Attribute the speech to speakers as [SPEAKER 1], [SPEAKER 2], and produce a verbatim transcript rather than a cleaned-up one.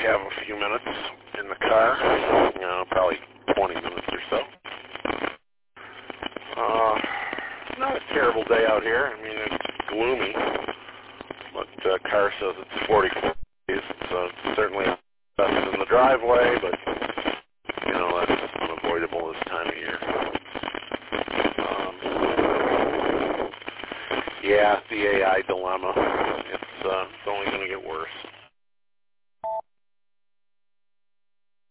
[SPEAKER 1] have a few minutes in the car, you know, probably twenty minutes or so. Uh, it's not a terrible day out here. I mean, it's gloomy, but uh, car says it's forty-four degrees, so it's certainly best in the driveway, but, you know, that's unavoidable this time of year. Um, yeah, the A I dilemma. It's, uh, it's only going to get worse.